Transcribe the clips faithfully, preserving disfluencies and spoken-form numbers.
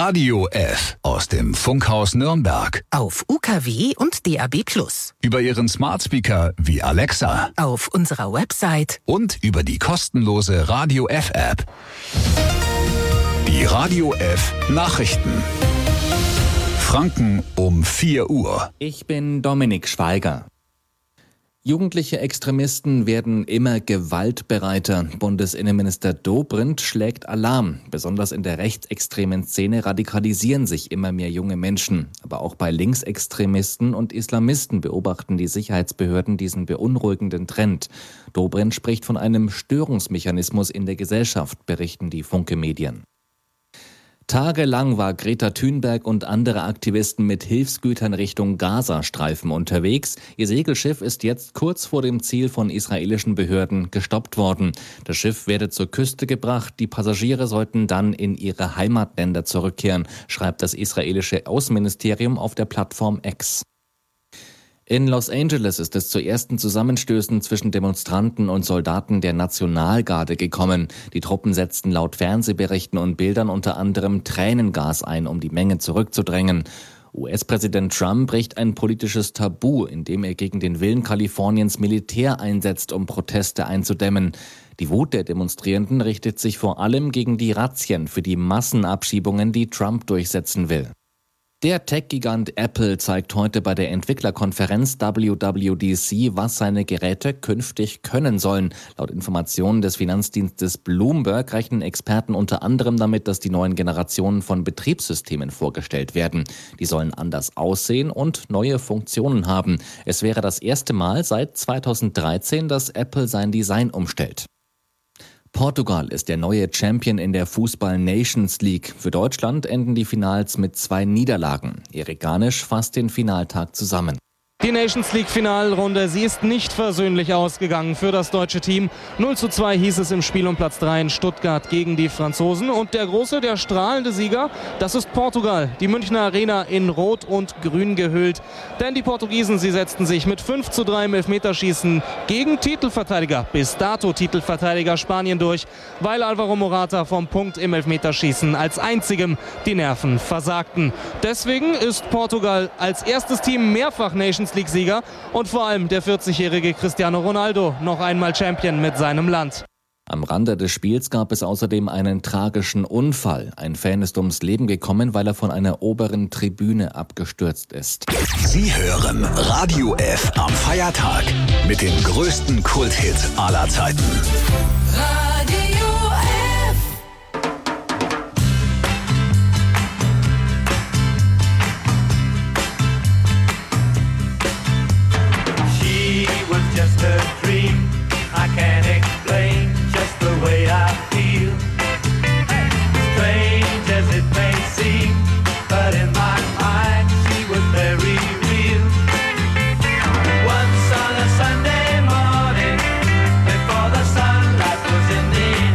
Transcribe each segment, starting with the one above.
Radio F aus dem Funkhaus Nürnberg. Auf U K W und D A B plus. Über Ihren Smart Speaker wie Alexa. Auf unserer Website. Und über die kostenlose Radio F App. Die Radio F Nachrichten. Franken um vier Uhr. Ich bin Dominik Schweiger. Jugendliche Extremisten werden immer gewaltbereiter. Bundesinnenminister Dobrindt schlägt Alarm. Besonders in der rechtsextremen Szene radikalisieren sich immer mehr junge Menschen. Aber auch bei Linksextremisten und Islamisten beobachten die Sicherheitsbehörden diesen beunruhigenden Trend. Dobrindt spricht von einem Störungsmechanismus in der Gesellschaft, berichten die Funke-Medien. Tagelang war Greta Thunberg und andere Aktivisten mit Hilfsgütern Richtung Gazastreifen unterwegs. Ihr Segelschiff ist jetzt kurz vor dem Ziel von israelischen Behörden gestoppt worden. Das Schiff werde zur Küste gebracht. Die Passagiere sollten dann in ihre Heimatländer zurückkehren, schreibt das israelische Außenministerium auf der Plattform X. In Los Angeles ist es zu ersten Zusammenstößen zwischen Demonstranten und Soldaten der Nationalgarde gekommen. Die Truppen setzten laut Fernsehberichten und Bildern unter anderem Tränengas ein, um die Menge zurückzudrängen. U S-Präsident Trump bricht ein politisches Tabu, indem er gegen den Willen Kaliforniens Militär einsetzt, um Proteste einzudämmen. Die Wut der Demonstrierenden richtet sich vor allem gegen die Razzien für die Massenabschiebungen, die Trump durchsetzen will. Der Tech-Gigant Apple zeigt heute bei der Entwicklerkonferenz W W D C, was seine Geräte künftig können sollen. Laut Informationen des Finanzdienstes Bloomberg rechnen Experten unter anderem damit, dass die neuen Generationen von Betriebssystemen vorgestellt werden. Die sollen anders aussehen und neue Funktionen haben. Es wäre das erste Mal seit zweitausenddreizehn, dass Apple sein Design umstellt. Portugal ist der neue Champion in der Fußball-Nations League. Für Deutschland enden die Finals mit zwei Niederlagen. Erik Garnisch fasst den Finaltag zusammen. Die Nations League Finalrunde, sie ist nicht versöhnlich ausgegangen für das deutsche Team. null zu zwei hieß es im Spiel um Platz drei in Stuttgart gegen die Franzosen. Und der große, der strahlende Sieger, das ist Portugal. Die Münchner Arena in Rot und Grün gehüllt. Denn die Portugiesen, sie setzten sich mit fünf zu drei im Elfmeterschießen gegen Titelverteidiger, bis dato Titelverteidiger Spanien durch, weil Alvaro Morata vom Punkt im Elfmeterschießen als einzigem die Nerven versagten. Deswegen ist Portugal als erstes Team mehrfach Nations League-Sieger und vor allem der vierzigjährige Cristiano Ronaldo noch einmal Champion mit seinem Land. Am Rande des Spiels gab es außerdem einen tragischen Unfall. Ein Fan ist ums Leben gekommen, weil er von einer oberen Tribüne abgestürzt ist. Sie hören Radio F am Feiertag mit den größten Kulthits aller Zeiten. Radio F. She was just a dream. I can't explain just the way I feel. Strange as it may seem, but in my mind she was very real. Once on a Sunday morning, before the sunlight was in the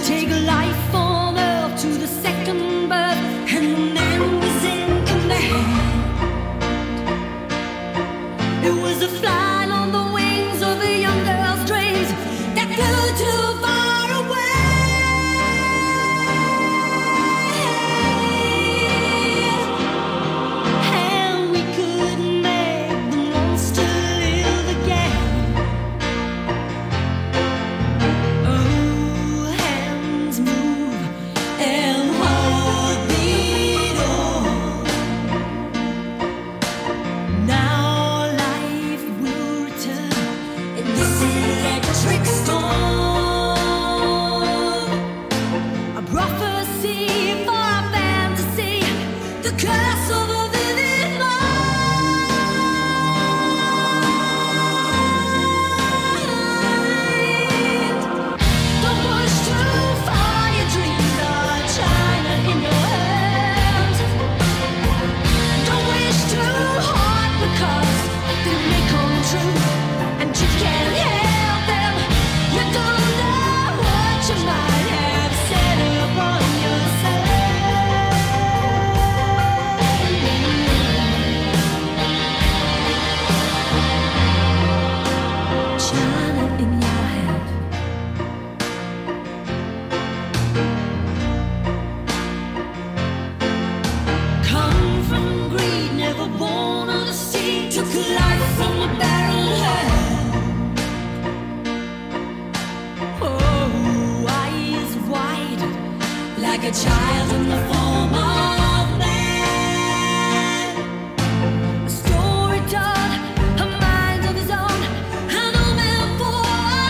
take life on earth to the second birth, and the man was in command. It was a flying on the wings of a young girl's dreams that flew too far away. And we couldn't make the monster live again. Oh, hands move and heart beat on. Now life will return in this electric storm. A prophecy for a fantasy, the curse of a vivid mind. Don't push too far, your dreams are China in your hands. Don't wish too hard because they may come true, and you can't help them. You don't know what you might have set upon yourself. China in your hand. Come from greed, never born of the sea, took life from a barren hand. Oh, eyes wide, like a child in the form of man. A story told, a mind of his own, an omen for a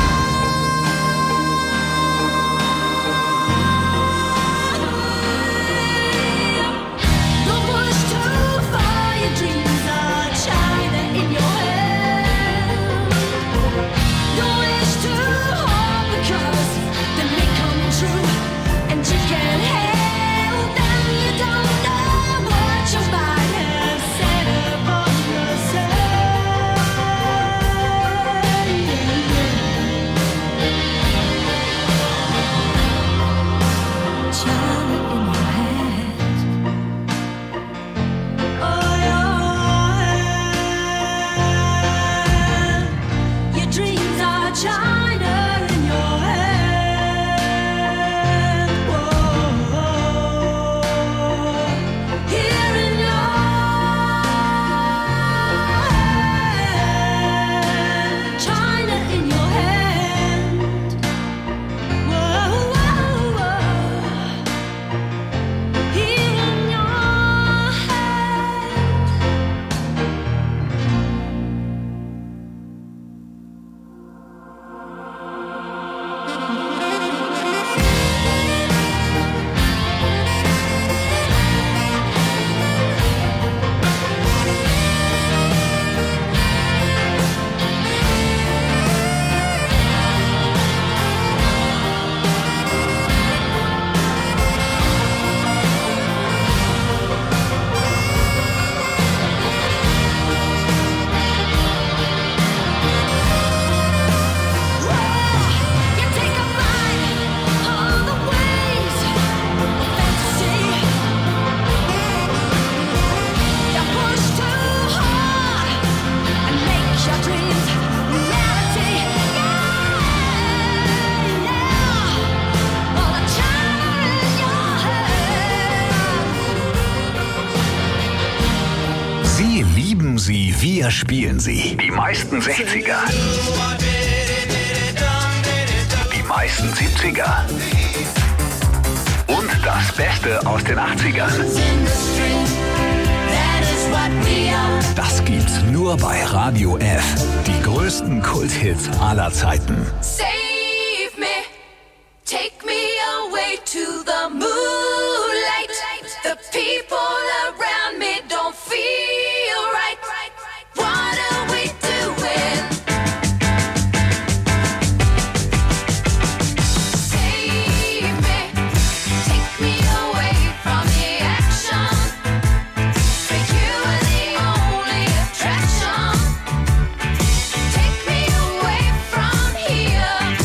time. Don't push too far, your dreams are China in your hand. Don't wish too hard because they may come true, and you can't help them. You don't know what you might have set upon yourself. China in your hand. Oh, your hand. Your dreams are China in your hand. Whoa, here in your hand. China in your hand. Whoa, whoa, whoa. Here in your hand. You take a ride on the waves of fantasy. You push too hard and make your dreams reality. Yeah, yeah. All the China in your hand. Sie lieben sie, wir spielen sie. Die meisten sechziger. Die meisten siebziger. Und das Beste aus den achtzigern. Das gibt's nur bei Radio F. Die größten Kulthits aller Zeiten. Save me, take me away to the moonlight. The people around me don't feel right. What are we doing? Save me, take me away from the action. For you are the only attraction. Take me away from here.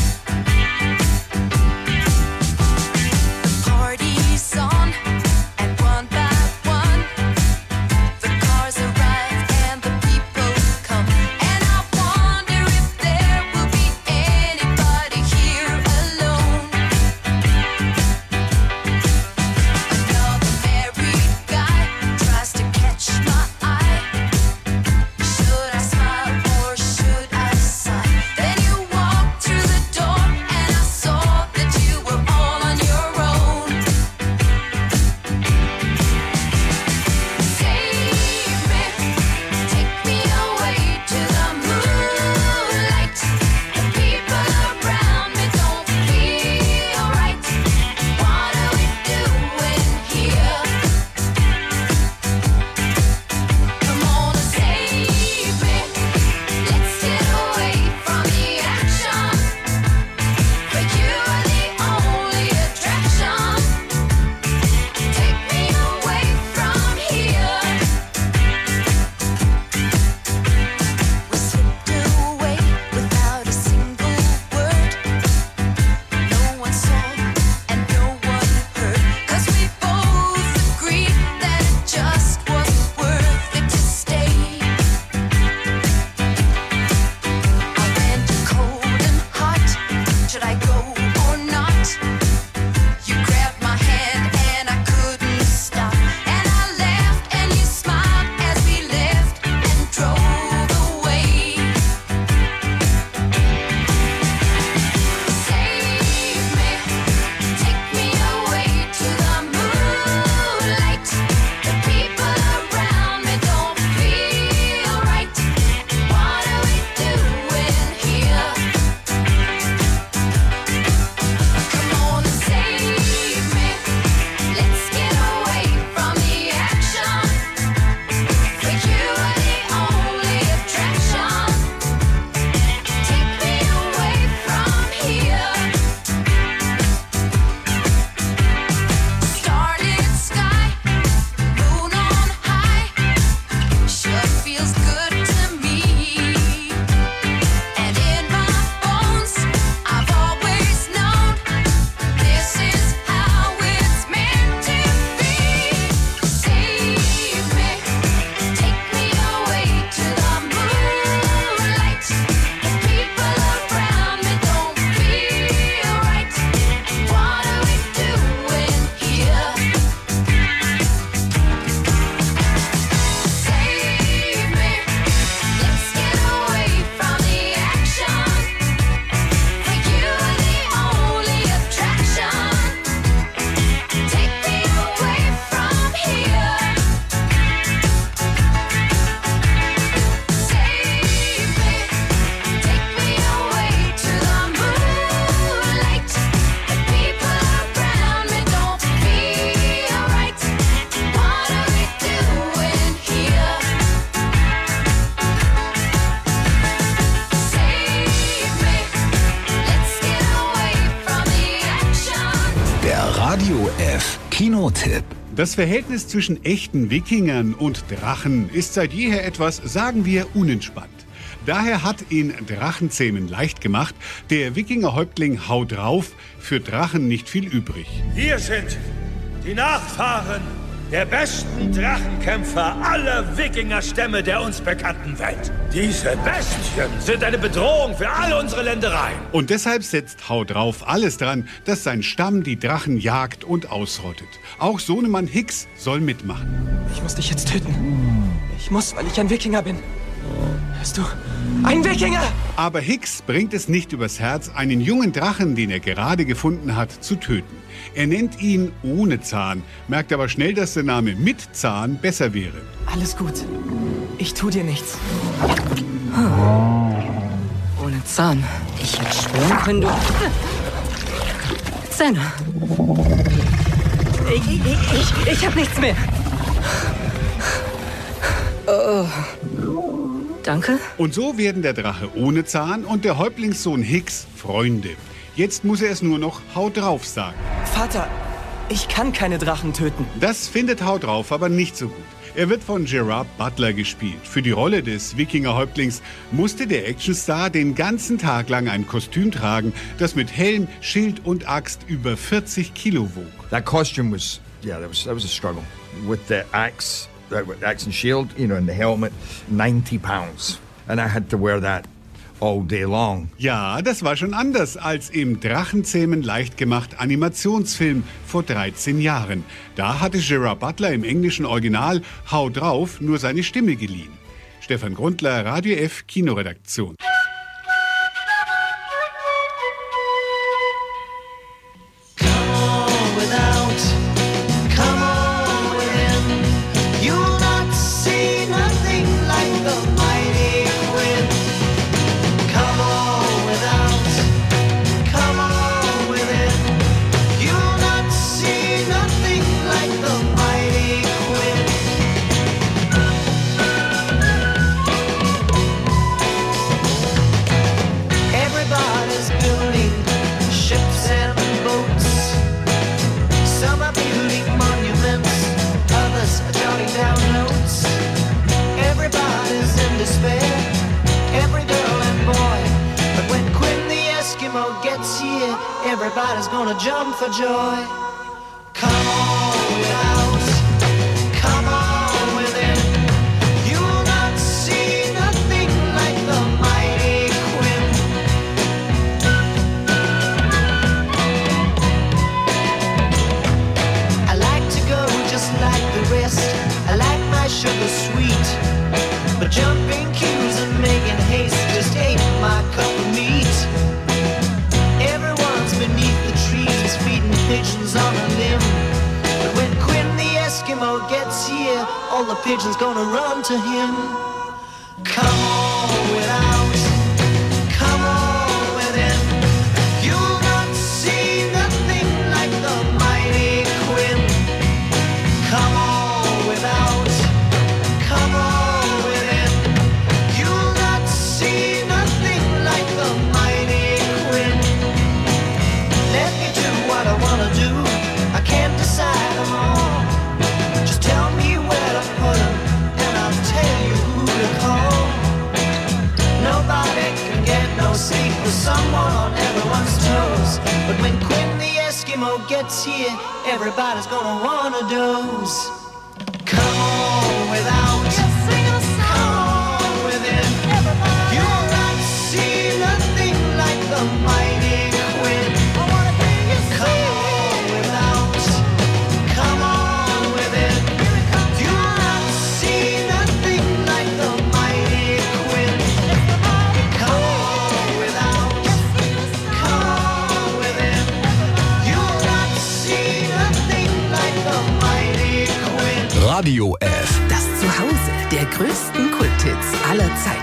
Radio F Kinotipp. Das Verhältnis zwischen echten Wikingern und Drachen ist seit jeher etwas, sagen wir, unentspannt. Daher hat in Drachenzähmen leicht gemacht der Wikingerhäuptling Hau drauf für Drachen nicht viel übrig. Wir sind die Nachfahren der besten Drachenkämpfer aller Wikingerstämme der uns bekannten Welt. Diese Bestien sind eine Bedrohung für all unsere Ländereien. Und deshalb setzt Hau drauf alles dran, dass sein Stamm die Drachen jagt und ausrottet. Auch Sohnemann Hicks soll mitmachen. Ich muss dich jetzt töten. Ich muss, weil ich ein Wikinger bin. Hörst du? Ein Wikinger! Aber Hicks bringt es nicht übers Herz, einen jungen Drachen, den er gerade gefunden hat, zu töten. Er nennt ihn ohne Zahn, merkt aber schnell, dass der Name mit Zahn besser wäre. Alles gut. Ich tu dir nichts. Ohne Zahn. Ich hätte schwören können, du... Zähne. Ich, ich, ich, ich hab nichts mehr. Oh. Danke. Und so werden der Drache ohne Zahn und der Häuptlingssohn Hicks Freunde. Jetzt muss er es nur noch Hau drauf sagen. Vater, ich kann keine Drachen töten. Das findet Hau drauf aber nicht so gut. Er wird von Gerard Butler gespielt. Für die Rolle des Wikingerhäuptlings musste der Actionstar den ganzen Tag lang ein Kostüm tragen, das mit Helm, Schild und Axt über vierzig Kilo wog. That costume was, yeah, that was that was a struggle with the axe, the axe and shield, you know, and the helmet, ninety pounds, and I had to wear that all day long. Ja, das war schon anders als im Drachenzähmen leicht gemacht Animationsfilm vor dreizehn Jahren. Da hatte Gerard Butler im englischen Original Hau drauf nur seine Stimme geliehen. Stefan Grundler, Radio F Kinoredaktion. Everybody's gonna jump for joy. Come on without, come on within. You'll not see nothing like the mighty Quinn. I like to go just like the rest. I like my sugar sweet, but jumping queues and making haste just ain't my cup of meat. Beneath the trees, feeding pigeons on a limb. But when Quinn the Eskimo gets here, all the pigeons gonna run to him. Come on without, come on within. You'll not see nothing like the mighty Quinn. Come on without, come on within. You'll not see nothing like the mighty Quinn. Let me do what I wanna do. I can't decide them all. Just tell me where to put them, and I'll tell you who to call. Nobody can get no sleep with someone on everyone's toes. But when Quinn the Eskimo gets here, everybody's gonna wanna doze. Come on without, come on within. You'll not see nothing like the mighty Quinn. Come on without, come on within. You'll not see nothing like the mighty Quinn. Come on without, come on within. You'll not see nothing like the mighty Quinn. Radio F. Das Zuhause der größten Kulthits aller Zeiten.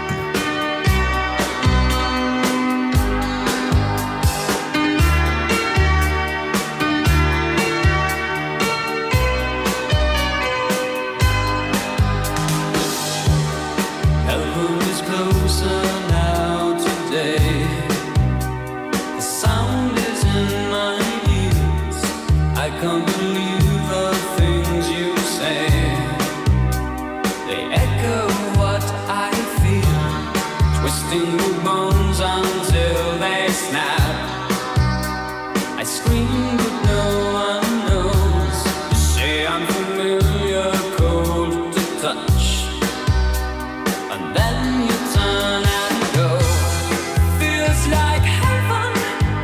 I can't believe the things you say. They echo what I feel, twisting the bones until they snap. I scream but no one knows. You say I'm familiar, cold to touch, and then you turn and go. Feels like heaven.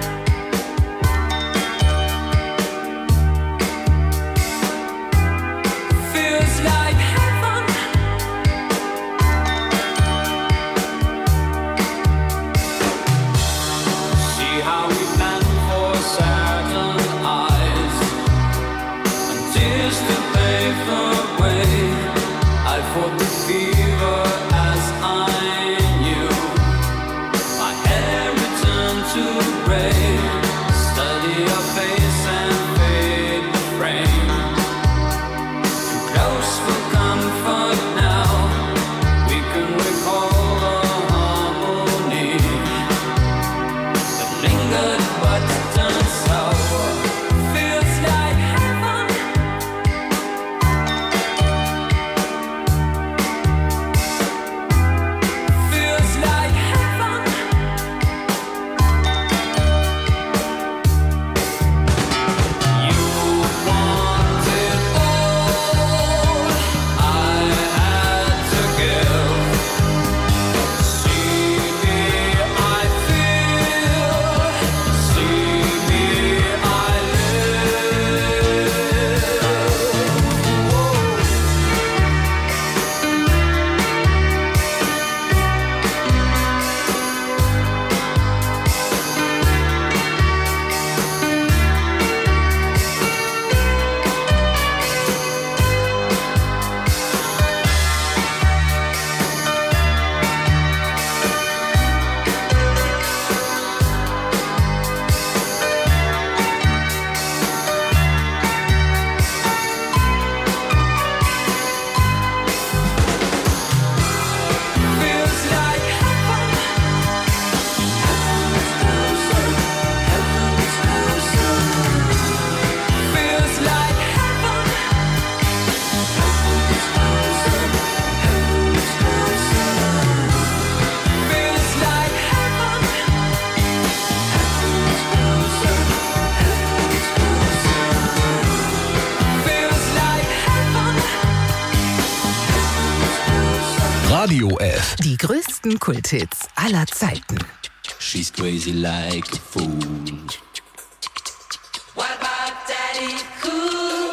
Feels like heaven. See how we plan for certain eyes and tears to pave the way. I fought the fever as I knew. My hair returned to gray. Study your face and fade the frame. Too close for comfort now. We can recall the harmony that lingered but turned sour. Feels like heaven. Feels like heaven. You want it all. I had to give. See me, I feel. See me, I live. Feels like heaven. Heaven's closer. Heaven's closer. Feels like heaven. Heaven's closer. Heaven's closer. Feels like heaven. Heaven's closer. Heaven's closer. Feels like heaven. Radio F. Die größten Kulthits aller Zeiten. She's crazy like a fool. What about Daddy Cool?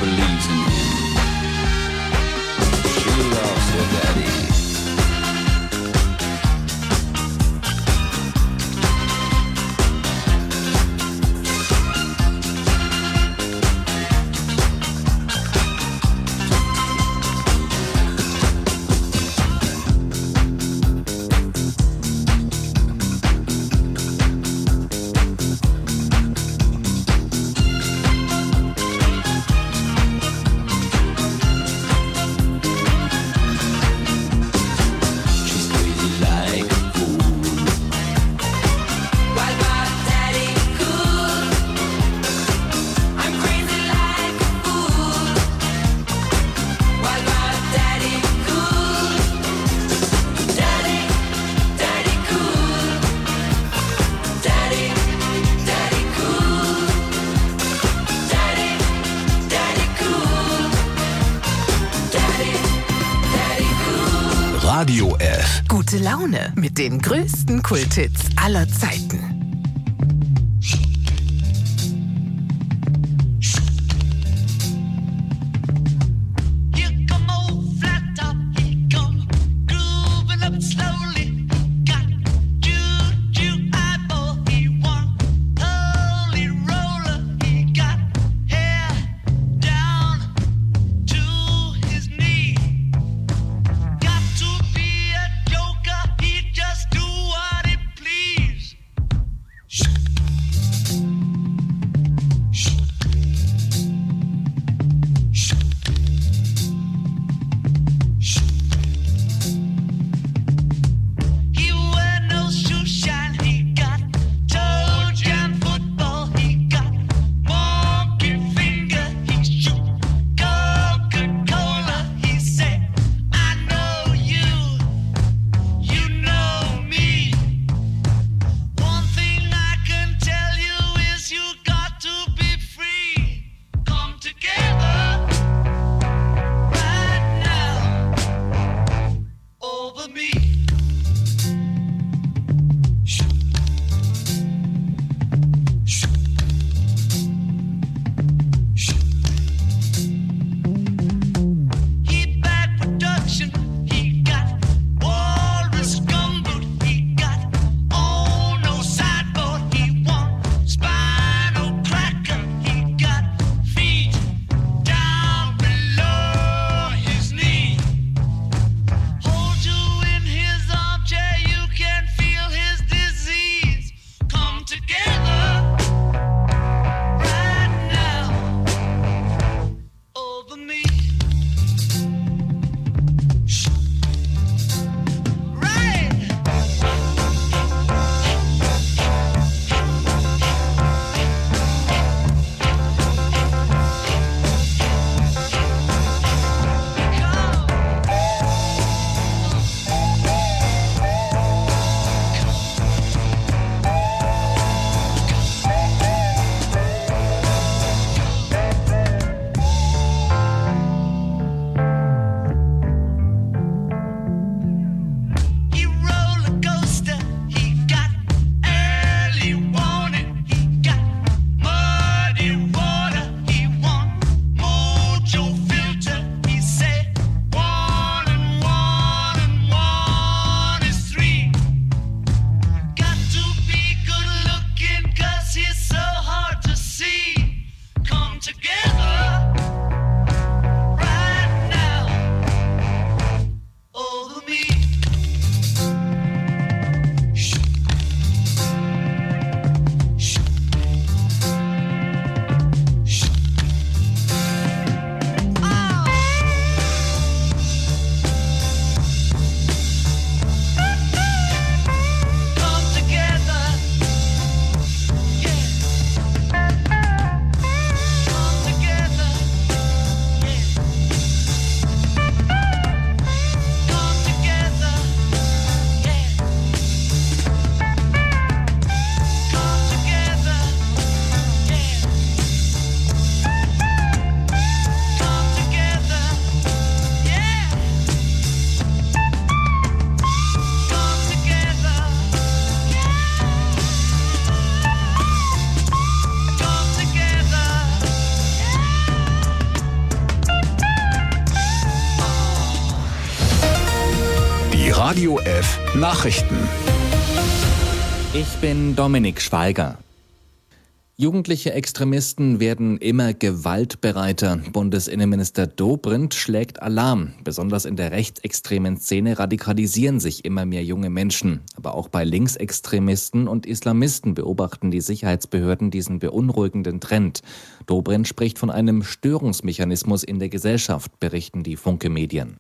believes in him. She loves her daddy. Radio F. Gute Laune mit den größten Kulthits aller Zeiten. Just do what he please. Radio F Nachrichten. Ich bin Dominik Schweiger. Jugendliche Extremisten werden immer gewaltbereiter. Bundesinnenminister Dobrindt schlägt Alarm. Besonders in der rechtsextremen Szene radikalisieren sich immer mehr junge Menschen. Aber auch bei Linksextremisten und Islamisten beobachten die Sicherheitsbehörden diesen beunruhigenden Trend. Dobrindt spricht von einem Störungsmechanismus in der Gesellschaft, berichten die Funke-Medien.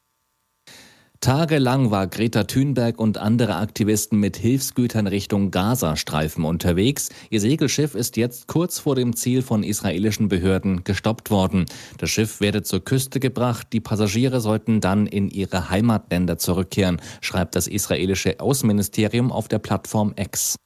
Tagelang war Greta Thunberg und andere Aktivisten mit Hilfsgütern Richtung Gazastreifen unterwegs. Ihr Segelschiff ist jetzt kurz vor dem Ziel von israelischen Behörden gestoppt worden. Das Schiff werde zur Küste gebracht. Die Passagiere sollten dann in ihre Heimatländer zurückkehren, schreibt das israelische Außenministerium auf der Plattform X.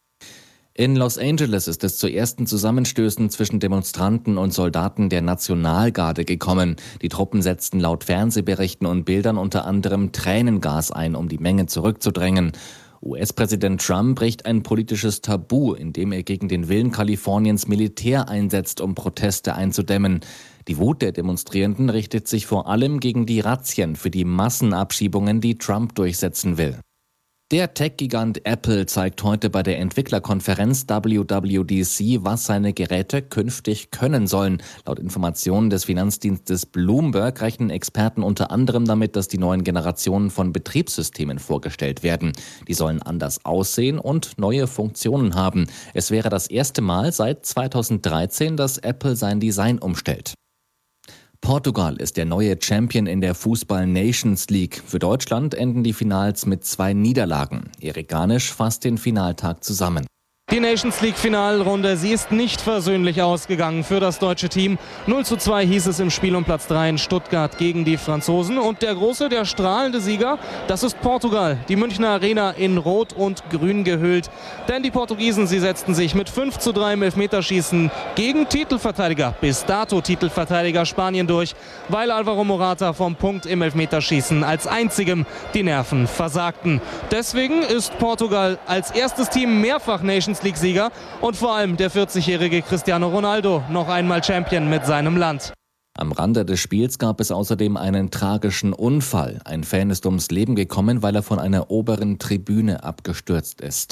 In Los Angeles ist es zu ersten Zusammenstößen zwischen Demonstranten und Soldaten der Nationalgarde gekommen. Die Truppen setzten laut Fernsehberichten und Bildern unter anderem Tränengas ein, um die Menge zurückzudrängen. U S-Präsident Trump bricht ein politisches Tabu, indem er gegen den Willen Kaliforniens Militär einsetzt, um Proteste einzudämmen. Die Wut der Demonstrierenden richtet sich vor allem gegen die Razzien für die Massenabschiebungen, die Trump durchsetzen will. Der Tech-Gigant Apple zeigt heute bei der Entwicklerkonferenz W W D C, was seine Geräte künftig können sollen. Laut Informationen des Finanzdienstes Bloomberg rechnen Experten unter anderem damit, dass die neuen Generationen von Betriebssystemen vorgestellt werden. Die sollen anders aussehen und neue Funktionen haben. Es wäre das erste Mal seit zweitausenddreizehn, dass Apple sein Design umstellt. Portugal ist der neue Champion in der Fußball-Nations League. Für Deutschland enden die Finals mit zwei Niederlagen. Erik Garnisch fasst den Finaltag zusammen. Die Nations League Finalrunde, sie ist nicht versöhnlich ausgegangen für das deutsche Team. null zu zwei hieß es im Spiel um Platz drei in Stuttgart gegen die Franzosen. Und der große, der strahlende Sieger, das ist Portugal. Die Münchner Arena in Rot und Grün gehüllt. Denn die Portugiesen, sie setzten sich mit fünf zu drei im Elfmeterschießen gegen Titelverteidiger, bis dato Titelverteidiger Spanien durch, weil Alvaro Morata vom Punkt im Elfmeterschießen als einzigem die Nerven versagten. Deswegen ist Portugal als erstes Team mehrfach Nations League-Sieger und vor allem der vierzigjährige Cristiano Ronaldo noch einmal Champion mit seinem Land. Am Rande des Spiels gab es außerdem einen tragischen Unfall. Ein Fan ist ums Leben gekommen, weil er von einer oberen Tribüne abgestürzt ist.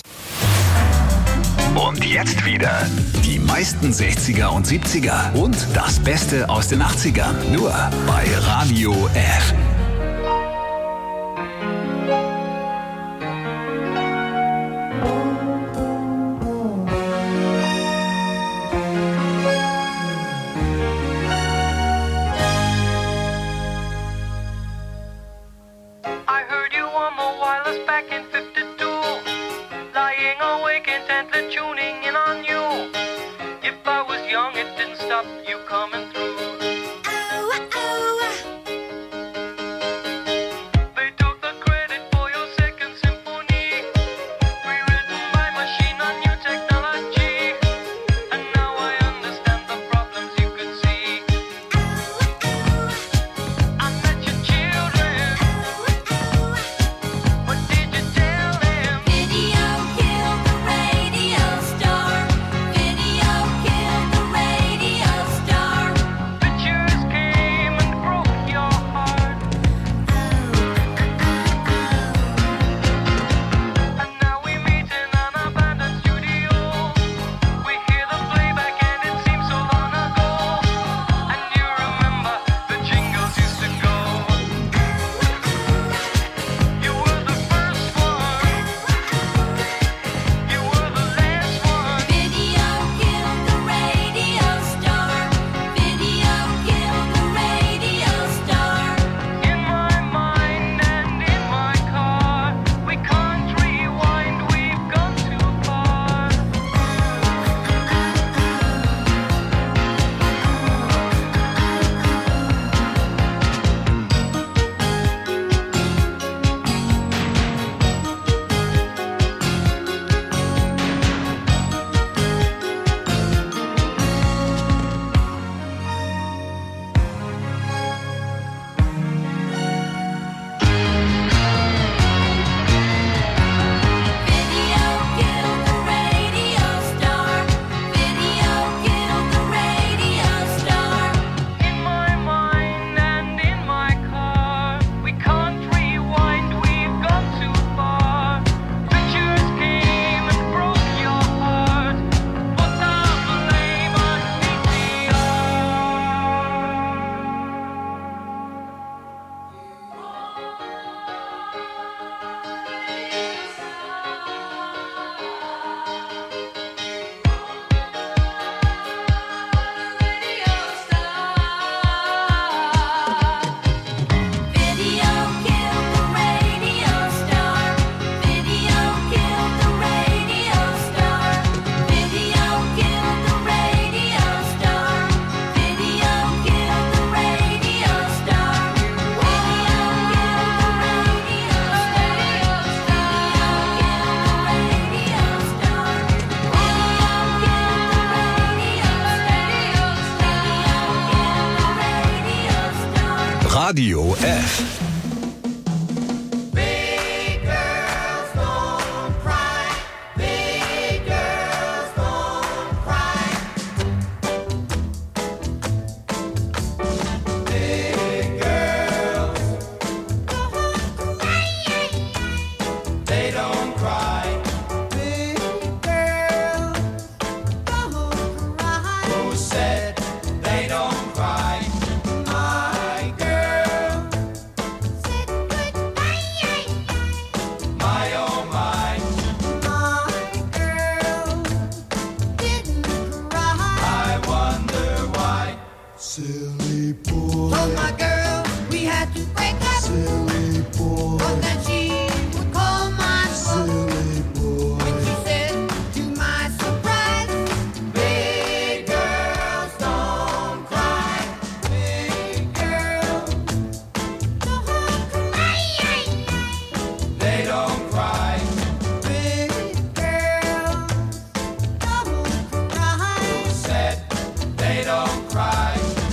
Und jetzt wieder die meisten sechziger und siebziger und das Beste aus den achtzigern. Nur bei Radio F. What did you Radio F. Big girls don't cry. Big girls don't cry. Big girls, they don't cry. Big girls don't cry. Who said they don't cry? My girl said goodbye. My oh my. My girl didn't cry. I wonder why. Silly boy. Told my girl we had to break up. Silly boy. Thought that she would call my phone. Silly boy. When she said, to my surprise, big girls don't cry. Big girls don't cry. They don't cry. Big girls don't cry. Who said they don't cry?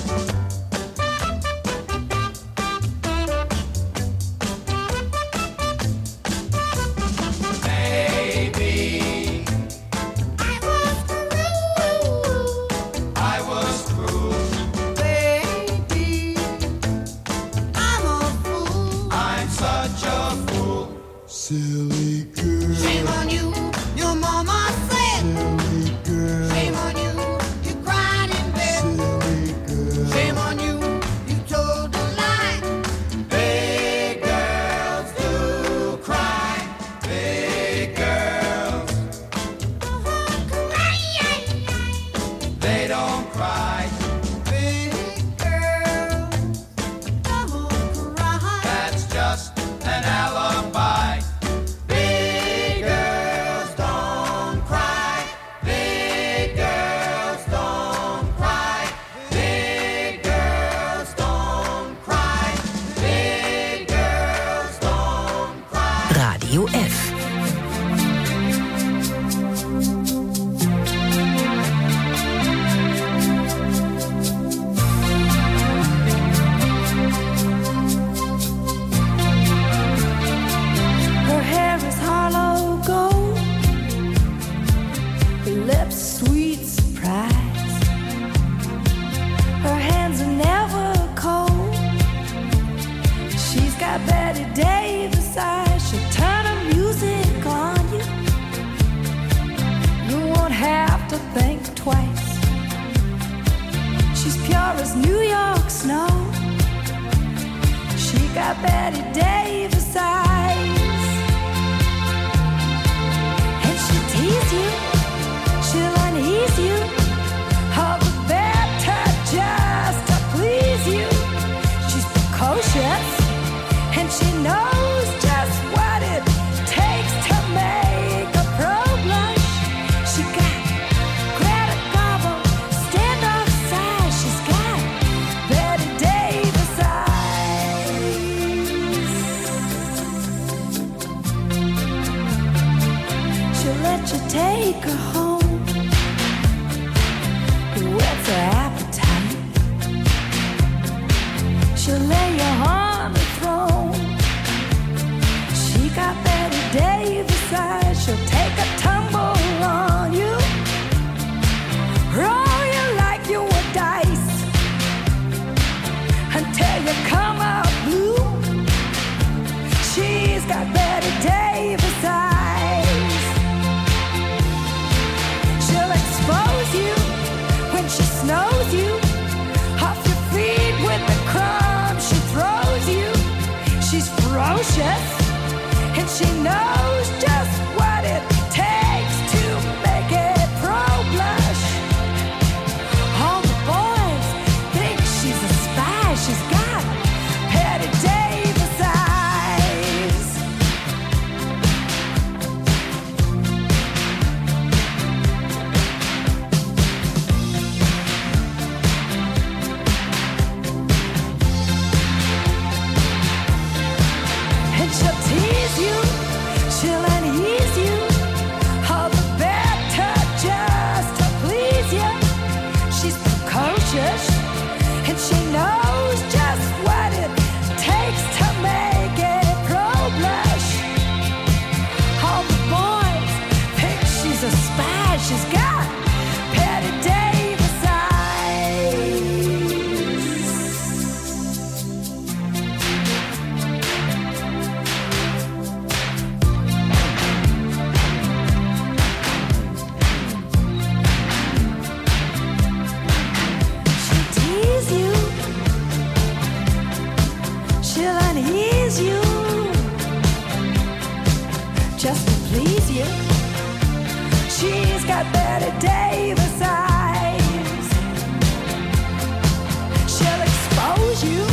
Maybe I was cruel. I was cruel. Baby, I'm a fool. I'm such a fool. Silly girl. Shame on you, your mama said. Silly girl. Shame on you, you cried in bed. Silly girl. Shame on you, you told a lie. Big girls do cry. Big girls don't cry. They don't cry. Big girls don't cry. That's just an alibi. Big girls don't cry. Big girls don't cry. Big girls don't cry. Big girls don't cry. Radio F. Her hair is hollow gold, her lips sweet surprise. Her hands are never cold. She's got Betty Davis eyes. She'll turn her music on you. You won't have to think twice. She's pure as New York snow. She got Betty Davis eyes. And she'll tease you, she'll unease you, all the better just to please you. She's precocious, and she knows just what it takes to make a pro blush. She got Greta Garbo, standoff size. She's got Betty Davis eyes. She'll let you take her home. Whet's her appetite? She'll lay you on the throne. She got Betty Davis eyes. She'll take a tumble on you, roll you like you were dice, until you come out blue. She's got Betty Davis eyes. She'll expose you when she snows you off your feet with the crumbs she throws you. She's ferocious, and she knows just what it takes to make it pro blush. All the boys think she's a spy. She's got Betty Davis eyes. And she'll tease you, she'll Davis eyes. She'll expose you.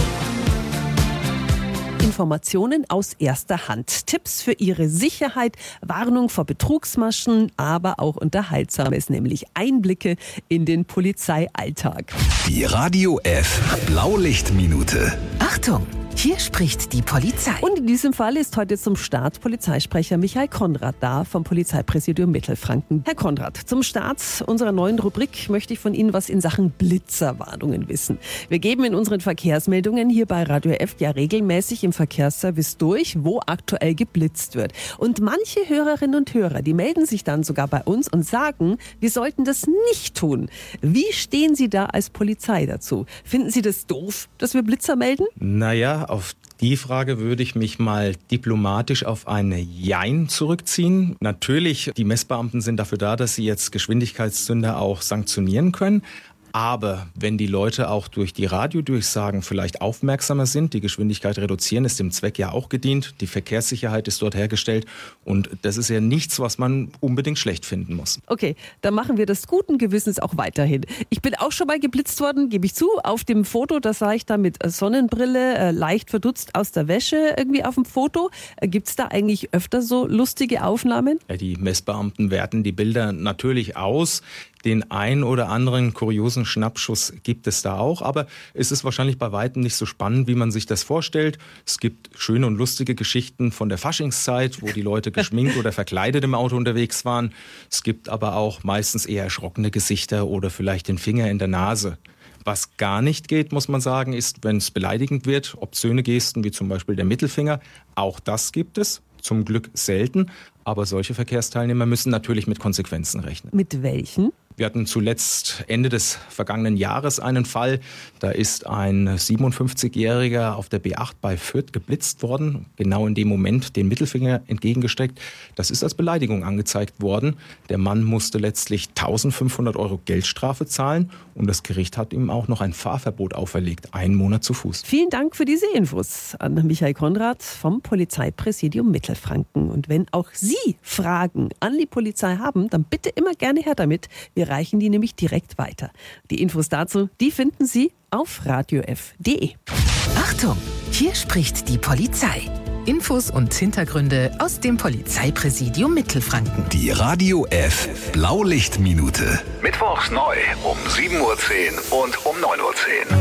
Informationen aus erster Hand. Tipps für Ihre Sicherheit, Warnung vor Betrugsmaschen, aber auch Unterhaltsames, nämlich Einblicke in den Polizeialltag. Die Radio F Blaulichtminute. Achtung, hier spricht die Polizei. Und in diesem Fall ist heute zum Start Polizeisprecher Michael Konrad da vom Polizeipräsidium Mittelfranken. Herr Konrad, zum Start unserer neuen Rubrik möchte ich von Ihnen was in Sachen Blitzerwarnungen wissen. Wir geben in unseren Verkehrsmeldungen hier bei Radio F ja regelmäßig im Verkehrsservice durch, wo aktuell geblitzt wird. Und manche Hörerinnen und Hörer, die melden sich dann sogar bei uns und sagen, wir sollten das nicht tun. Wie stehen Sie da als Polizei dazu? Finden Sie das doof, dass wir Blitzer melden? Naja, auf die Frage würde ich mich mal diplomatisch auf eine Jein zurückziehen. Natürlich, die Messbeamten sind dafür da, dass sie jetzt Geschwindigkeitssünder auch sanktionieren können. Aber wenn die Leute auch durch die Radiodurchsagen vielleicht aufmerksamer sind, die Geschwindigkeit reduzieren, ist dem Zweck ja auch gedient. Die Verkehrssicherheit ist dort hergestellt. Und das ist ja nichts, was man unbedingt schlecht finden muss. Okay, dann machen wir das guten Gewissens auch weiterhin. Ich bin auch schon mal geblitzt worden, gebe ich zu. Auf dem Foto, da sah ich da mit Sonnenbrille, äh, leicht verdutzt aus der Wäsche irgendwie auf dem Foto. Äh, Gibt es da eigentlich öfter so lustige Aufnahmen? Ja, die Messbeamten werten die Bilder natürlich aus. Den ein oder anderen kuriosen Schnappschuss gibt es da auch, aber es ist wahrscheinlich bei weitem nicht so spannend, wie man sich das vorstellt. Es gibt schöne und lustige Geschichten von der Faschingszeit, wo die Leute geschminkt oder verkleidet im Auto unterwegs waren. Es gibt aber auch meistens eher erschrockene Gesichter oder vielleicht den Finger in der Nase. Was gar nicht geht, muss man sagen, ist, wenn es beleidigend wird, obszöne Gesten wie zum Beispiel der Mittelfinger. Auch das gibt es, zum Glück selten. Aber solche Verkehrsteilnehmer müssen natürlich mit Konsequenzen rechnen. Mit welchen? Wir hatten zuletzt Ende des vergangenen Jahres einen Fall. Da ist ein siebenundfünfzigjähriger auf der B acht bei Fürth geblitzt worden, genau in dem Moment den Mittelfinger entgegengesteckt. Das ist als Beleidigung angezeigt worden. Der Mann musste letztlich eintausendfünfhundert Euro Geldstrafe zahlen und das Gericht hat ihm auch noch ein Fahrverbot auferlegt, einen Monat zu Fuß. Vielen Dank für diese Infos an Michael Konrad vom Polizeipräsidium Mittelfranken. Und wenn auch Sie Fragen an die Polizei haben, dann bitte immer gerne her damit. Wir reichen die nämlich direkt weiter. Die Infos dazu, die finden Sie auf radiof punkt de. Achtung, hier spricht die Polizei. Infos und Hintergründe aus dem Polizeipräsidium Mittelfranken. Die Radio F Blaulichtminute. Mittwochs neu um sieben Uhr zehn und um neun Uhr zehn.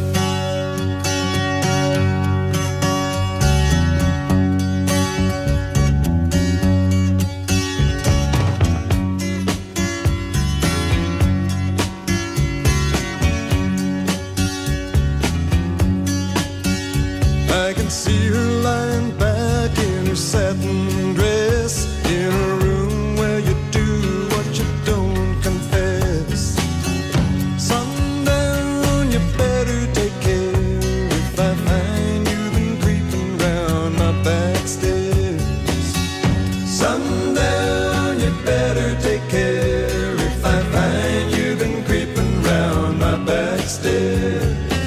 I can see her lying back in her satin dress, in a room where you do what you don't confess. Sundown, you better take care if I find you've been creeping round my back stairs. Sundown, you better take care if I find you've been creeping round my back stairs.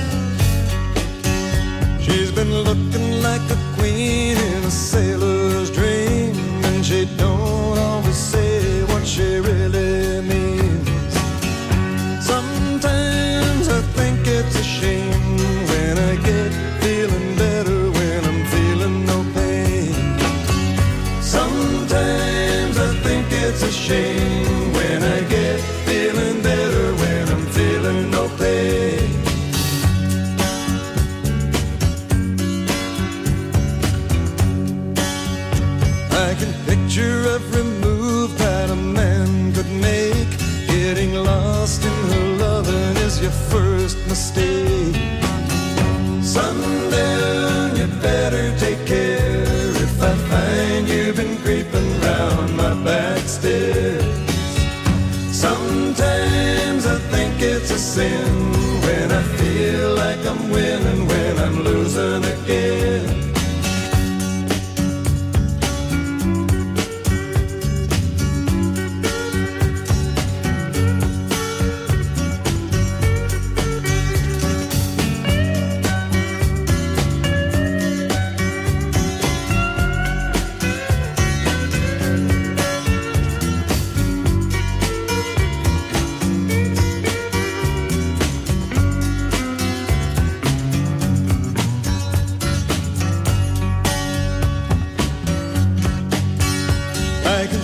She's been looking like a queen in a sailor's dream, and she don't always say what she really means. Sometimes I think it's a shame when I get feeling better when I'm feeling no pain. Sometimes I think it's a shame when I get feeling better when I'm feeling no pain. I can picture every move that a man could make. Getting lost in her loving is your first mistake. Sundown, you better take care if I find you've been creeping round my back stairs. Sometimes I think it's a sin when I feel like I'm winning when I'm losing again.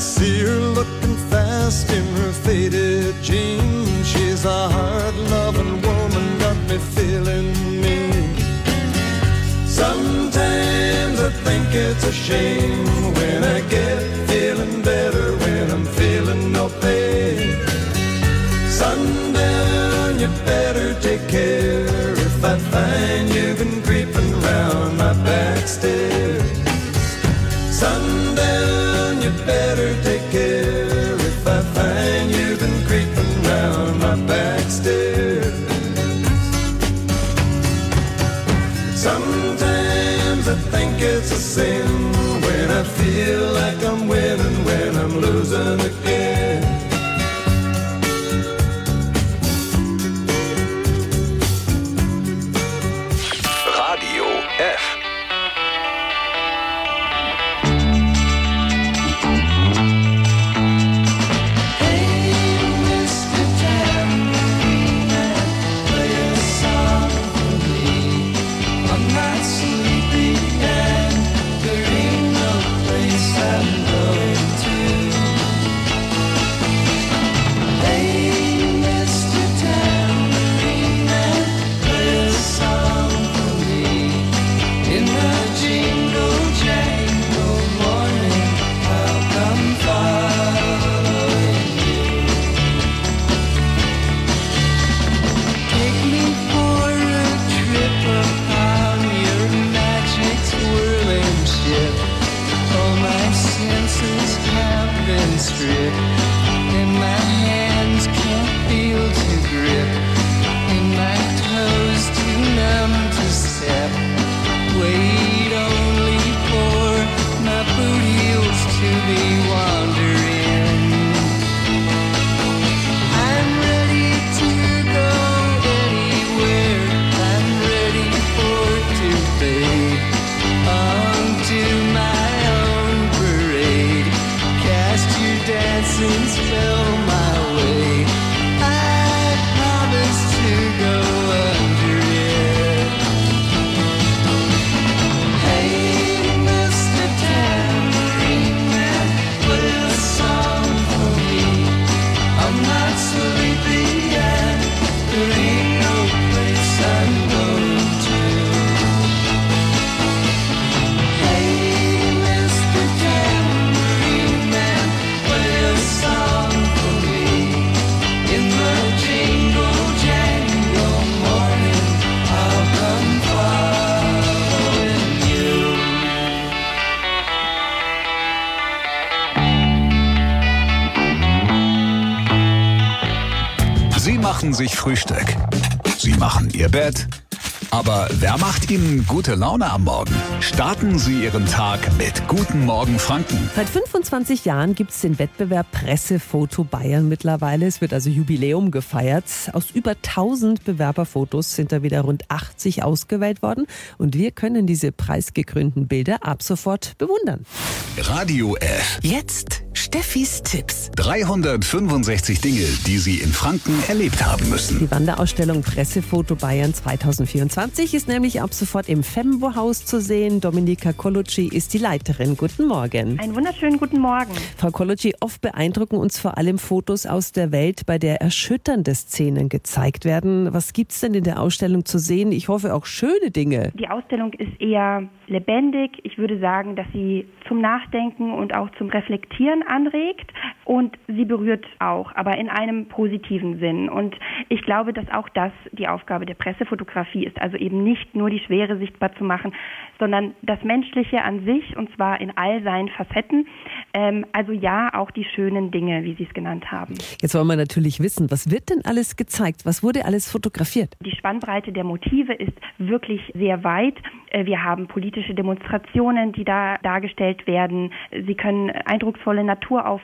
see her looking fast in her faded jeans. She's a hard-loving woman, got me feeling mean. Sometimes I think it's a shame when I get feeling better, when I'm feeling no pain. Sundown, you better take care if I find you've been creeping round my back stairs. Sundown, you better take care if I find you've been creeping round my back stairs. Sometimes I think it's a sin when I feel like I'm winning, when I'm losing again. Radio F. Sie machen sich Frühstück. Sie machen Ihr Bett. Aber wer macht Ihnen gute Laune am Morgen? Starten Sie Ihren Tag mit Guten Morgen Franken. Seit fünfundzwanzig Jahren gibt es den Wettbewerb Pressefoto Bayern mittlerweile. Es wird also Jubiläum gefeiert. Aus über tausend Bewerberfotos sind da wieder rund achtzig ausgewählt worden. Und wir können diese preisgekrönten Bilder ab sofort bewundern. Radio F. Jetzt Steffis Tipps. dreihundertfünfundsechzig Dinge, die Sie in Franken erlebt haben müssen. Die Wanderausstellung Pressefoto Bayern zweitausendvierundzwanzig ist nämlich ab sofort im Fembo-Haus zu sehen. Dominika Colucci ist die Leiterin. Guten Morgen. Einen wunderschönen guten Morgen. Frau Colucci, oft beeindrucken uns vor allem Fotos aus der Welt, bei der erschütternde Szenen gezeigt werden. Was gibt's denn in der Ausstellung zu sehen? Ich hoffe auch schöne Dinge. Die Ausstellung ist eher lebendig. Ich würde sagen, dass sie zum Nachdenken und auch zum Reflektieren anregt und sie berührt auch, aber in einem positiven Sinn. Und ich glaube, dass auch das die Aufgabe der Pressefotografie ist, also eben nicht nur die Schwere sichtbar zu machen, sondern das Menschliche an sich und zwar in all seinen Facetten. Ähm, also ja, auch die schönen Dinge, wie Sie es genannt haben. Jetzt wollen wir natürlich wissen, was wird denn alles gezeigt? Was wurde alles fotografiert? Die Spannbreite der Motive ist wirklich sehr weit. Wir haben politische Demonstrationen, die da dargestellt werden. Sie können eindrucksvolle Naturaufnahmen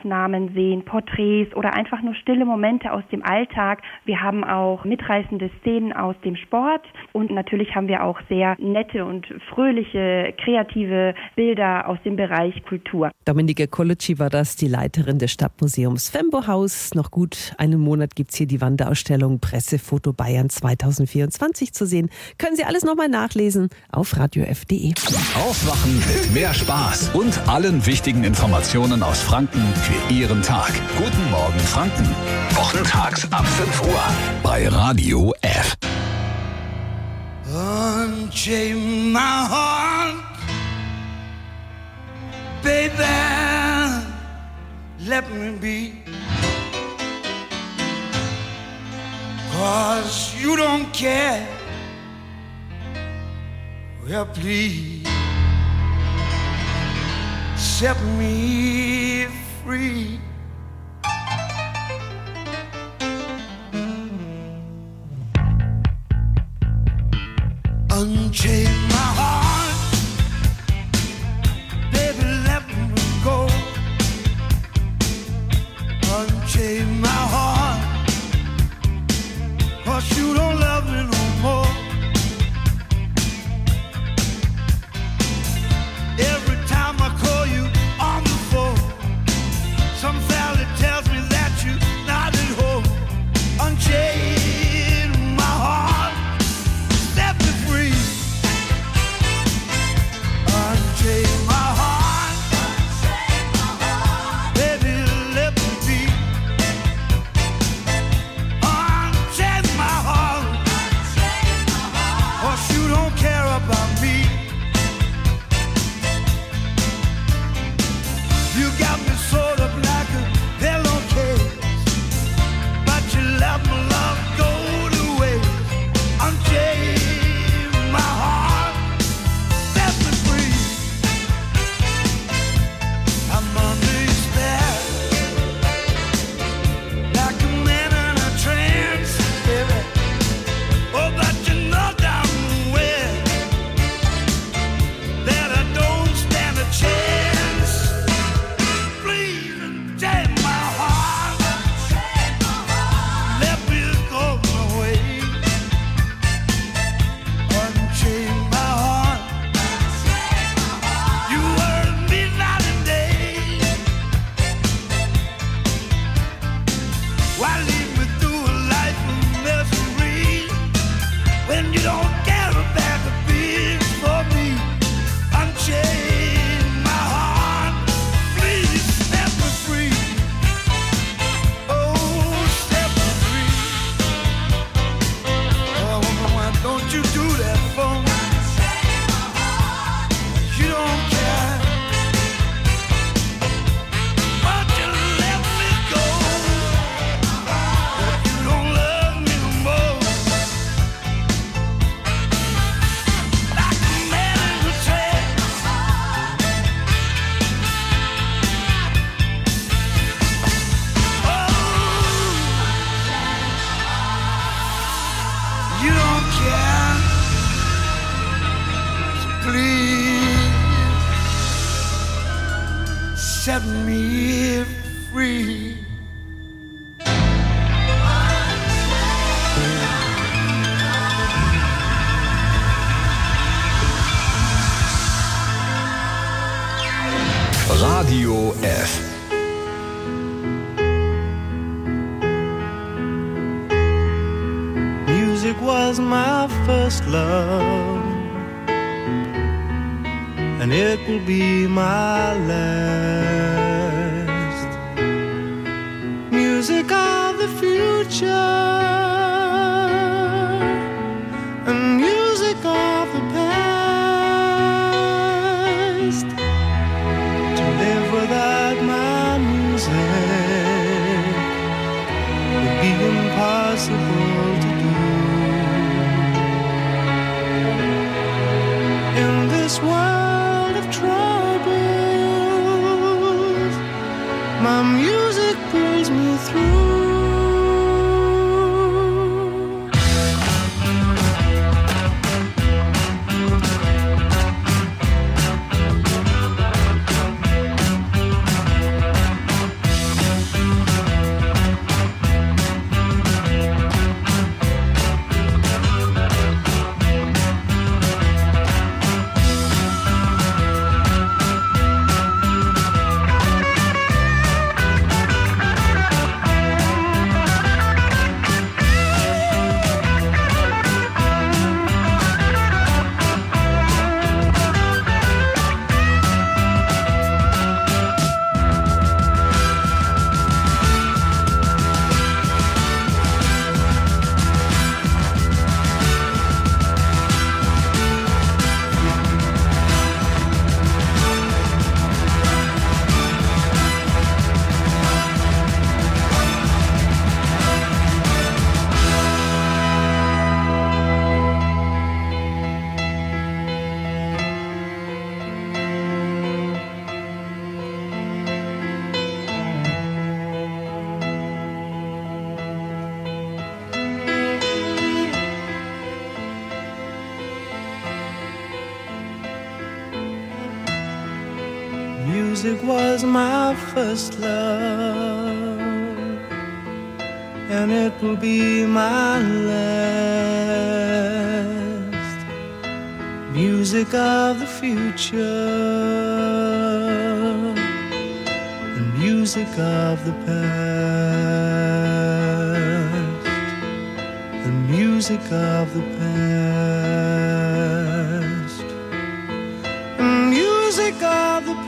Begegnungen sehen, Porträts oder einfach nur stille Momente aus dem Alltag. Wir haben auch mitreißende Szenen aus dem Sport und natürlich haben wir auch sehr nette und fröhliche, kreative Bilder aus dem Bereich Kultur. Dominika Colucci war das, die Leiterin des Stadtmuseums Fembo-Haus. Noch gut einen Monat gibt es hier die Wanderausstellung Pressefoto Bayern zwanzig vierundzwanzig zu sehen. Können Sie alles nochmal nachlesen auf radio f punkt de. Aufwachen mit mehr Spaß und allen wichtigen Informationen aus Franken für Ihren Tag. Guten Morgen Franken. Wochentags ab fünf Uhr bei Radio F. Unchain my heart, baby, let me be. 'Cause you don't care. Well, please set me free. Unchain my heart, baby, let me go. Unchain my heart, 'cause you don't love me no more. Every time I call you on the phone, some fella tells me that you're not at home. Unchain my heart, set me free. Unchain my heart, baby, let me be. Unchain my heart, 'cause you don't care about me. You got me sort of like a pillowcase, but you let my love go to waste. Unchain my heart, set me free. I'm under your spell, like a man in a trance, baby. Oh, but you know damn well that I don't stand a chance. Please unchain my heart, let me go my way. Unchain my heart, you hurt me night and day. Why lead me through a life of misery when you don't care about the being for me? Unchain my heart, please set me free. Oh, set me free. Oh, woman, why don't you do that for me? You don't care. Why don't you let me go? If you don't love me no more. Like a man in a trance. Oh, you don't care. So please set me free. Radio F. Music was my first love, and it will be my last. Music of the future, and music of the past. To live without my music would be impossible to do. In this world of troubles, my music pulls me through. Music was my first love, and it will be my last. Music of the future, the music of the past, the music of the past, the music of the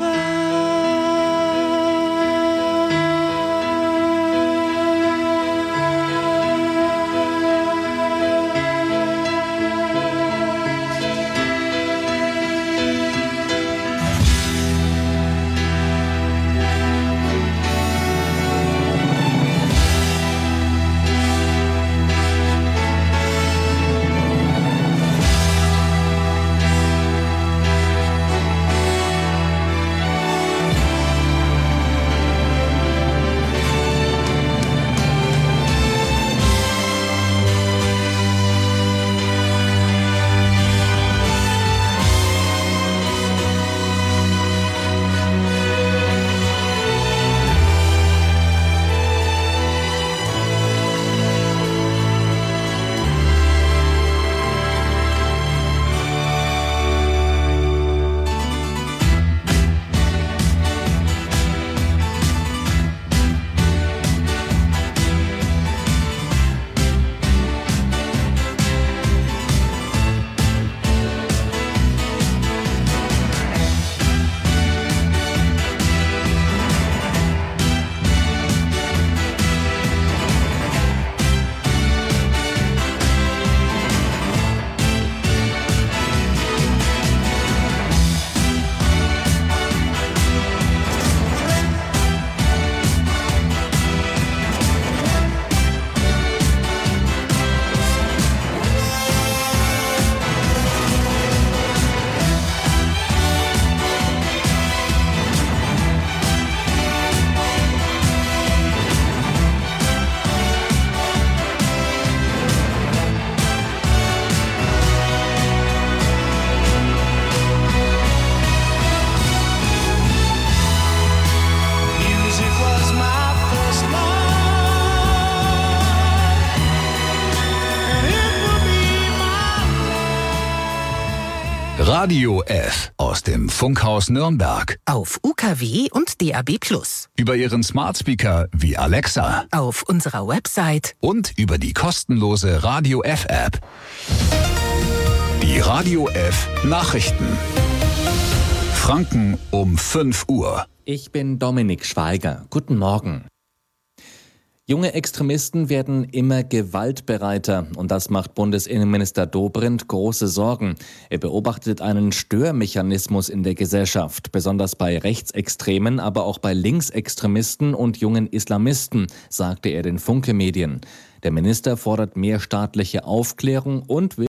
Radio F aus dem Funkhaus Nürnberg. Auf U K W und D A B plus. Über Ihren Smart Speaker wie Alexa. Auf unserer Website. Und über die kostenlose Radio F App. Die Radio F Nachrichten. Franken um fünf Uhr. Ich bin Dominik Schweiger. Guten Morgen. Junge Extremisten werden immer gewaltbereiter und das macht Bundesinnenminister Dobrindt große Sorgen. Er beobachtet einen Störmechanismus in der Gesellschaft, besonders bei Rechtsextremen, aber auch bei Linksextremisten und jungen Islamisten, sagte er den Funke Medien. Der Minister fordert mehr staatliche Aufklärung und will